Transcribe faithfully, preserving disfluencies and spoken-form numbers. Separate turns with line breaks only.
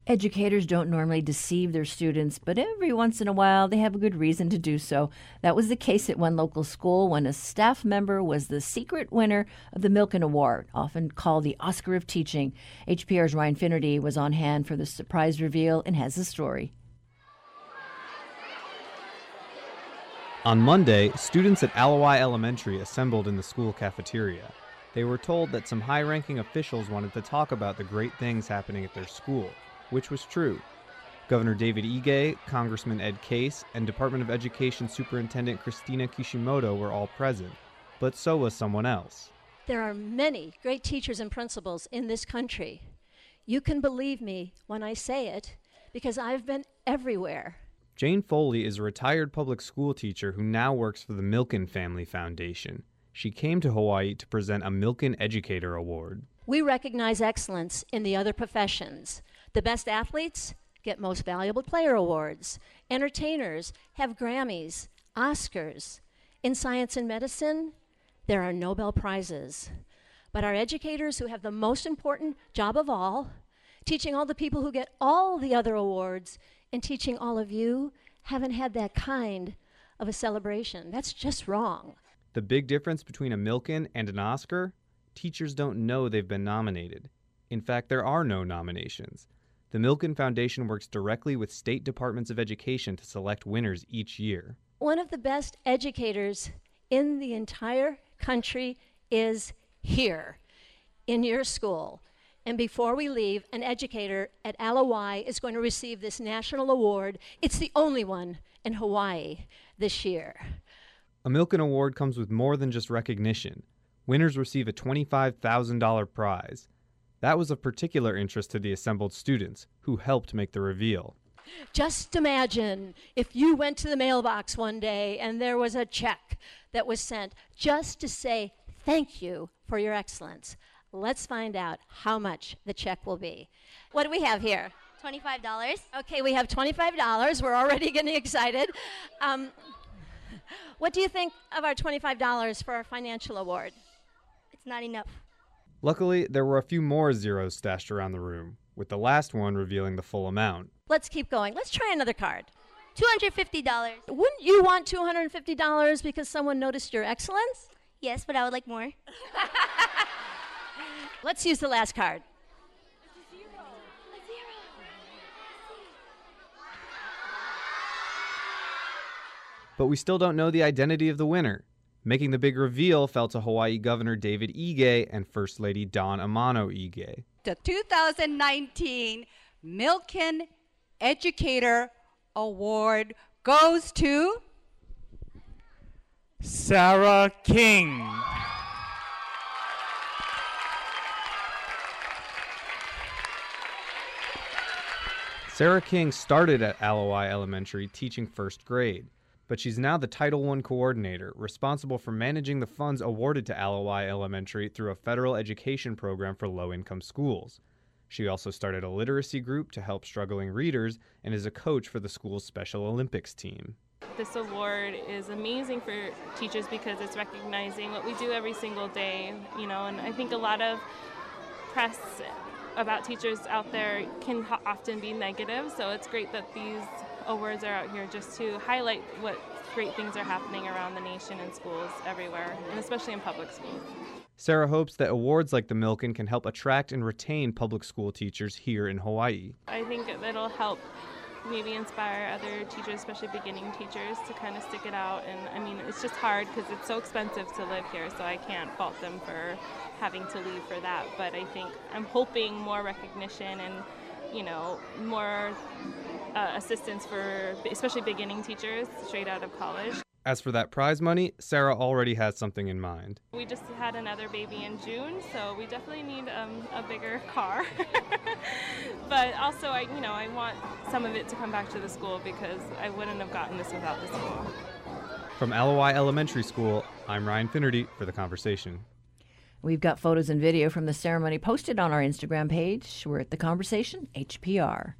Educators don't normally deceive their students, but every once in a while they have a good reason to do so. That was the case at one local school when a staff member was the secret winner of the Milken Award, often called the Oscar of Teaching. H P R's Ryan Finnerty was on hand for the surprise reveal and has the story.
On Monday, students at Alawai Elementary assembled in the school cafeteria. They were told that some high-ranking officials wanted to talk about the great things happening at their school, which was true. Governor David Ige, Congressman Ed Case, and Department of Education Superintendent Christina Kishimoto were all present, but so was someone else.
There are many great teachers and principals in this country. You can believe me when I say it, because I've been everywhere.
Jane Foley is a retired public school teacher who now works for the Milken Family Foundation. She came to Hawaii to present a Milken Educator Award.
We recognize excellence in the other professions. The best athletes get Most Valuable Player awards. Entertainers have Grammys, Oscars. In science and medicine, there are Nobel Prizes. But our educators, who have the most important job of all, teaching all the people who get all the other awards, and teaching all of you, haven't had that kind of a celebration. That's just wrong.
The big difference between a Milken and an Oscar? Teachers don't know they've been nominated. In fact, there are no nominations. The Milken Foundation works directly with state departments of education to select winners each year.
One of the best educators in the entire country is here, in your school. And before we leave, an educator at Alawai is going to receive this national award. It's the only one in Hawaii this year.
A Milken Award comes with more than just recognition. Winners receive a twenty-five thousand dollars prize. That was of particular interest to the assembled students, who helped make the reveal.
Just imagine if you went to the mailbox one day and there was a check that was sent just to say thank you for your excellence. Let's find out how much the check will be. What do we have here?
twenty-five dollars.
Okay, we have twenty-five dollars. We're already getting excited. Um, what do you think of our twenty-five dollars for our financial award?
It's not enough.
Luckily, there were a few more zeros stashed around the room, with the last one revealing the full amount.
Let's keep going. Let's try another card.
two hundred fifty dollars.
Wouldn't you want two hundred fifty dollars because someone noticed your excellence?
Yes, but I would like more.
Let's use the last card.
It's a zero. A zero.
But we still don't know the identity of the winner. Making the big reveal fell to Hawaii Governor David Ige and First Lady Dawn Amano Ige.
The two thousand nineteen Milken Educator Award goes to
Sarah King.
Sarah King started at Alawai Elementary teaching first grade, but she's now the Title one coordinator, responsible for managing the funds awarded to Alawai Elementary through a federal education program for low-income schools. She also started a literacy group to help struggling readers and is a coach for the school's Special Olympics team.
This award is amazing for teachers because it's recognizing what we do every single day, you know, and I think a lot of press about teachers out there can ho- often be negative, so it's great that these awards are out here just to highlight what great things are happening around the nation in schools everywhere, and especially in public schools.
Sarah hopes that awards like the Milken can help attract and retain public school teachers here in Hawaii.
I think it'll help maybe inspire other teachers, especially beginning teachers, to kind of stick it out. And I mean, it's just hard because it's so expensive to live here, so I can't fault them for having to leave for that. But I think I'm hoping more recognition and, you know, more uh, assistance for especially beginning teachers straight out of college.
As for that prize money, Sarah already has something in mind.
We just had another baby in June, so we definitely need um, a bigger car. But also, I, you know, I want some of it to come back to the school because I wouldn't have gotten this without the school.
From Alawai Elementary School, I'm Ryan Finnerty for The Conversation.
We've got photos and video from the ceremony posted on our Instagram page. We're at The Conversation, H P R.